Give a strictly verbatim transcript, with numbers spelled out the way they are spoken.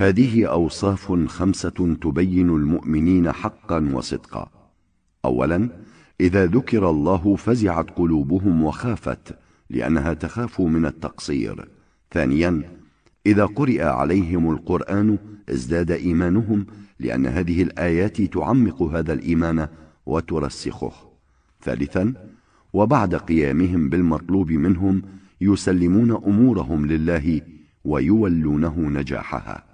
هذه أوصاف خمسة تبين المؤمنين حقا وصدقا. أولا، إذا ذكر الله فزعت قلوبهم وخافت لأنها تخاف من التقصير. ثانيا، إذا قرئ عليهم القرآن ازداد إيمانهم لأن هذه الآيات تعمق هذا الإيمان وترسخه. ثالثا، وبعد قيامهم بالمطلوب منهم يسلمون أمورهم لله ويولونه نجاحها.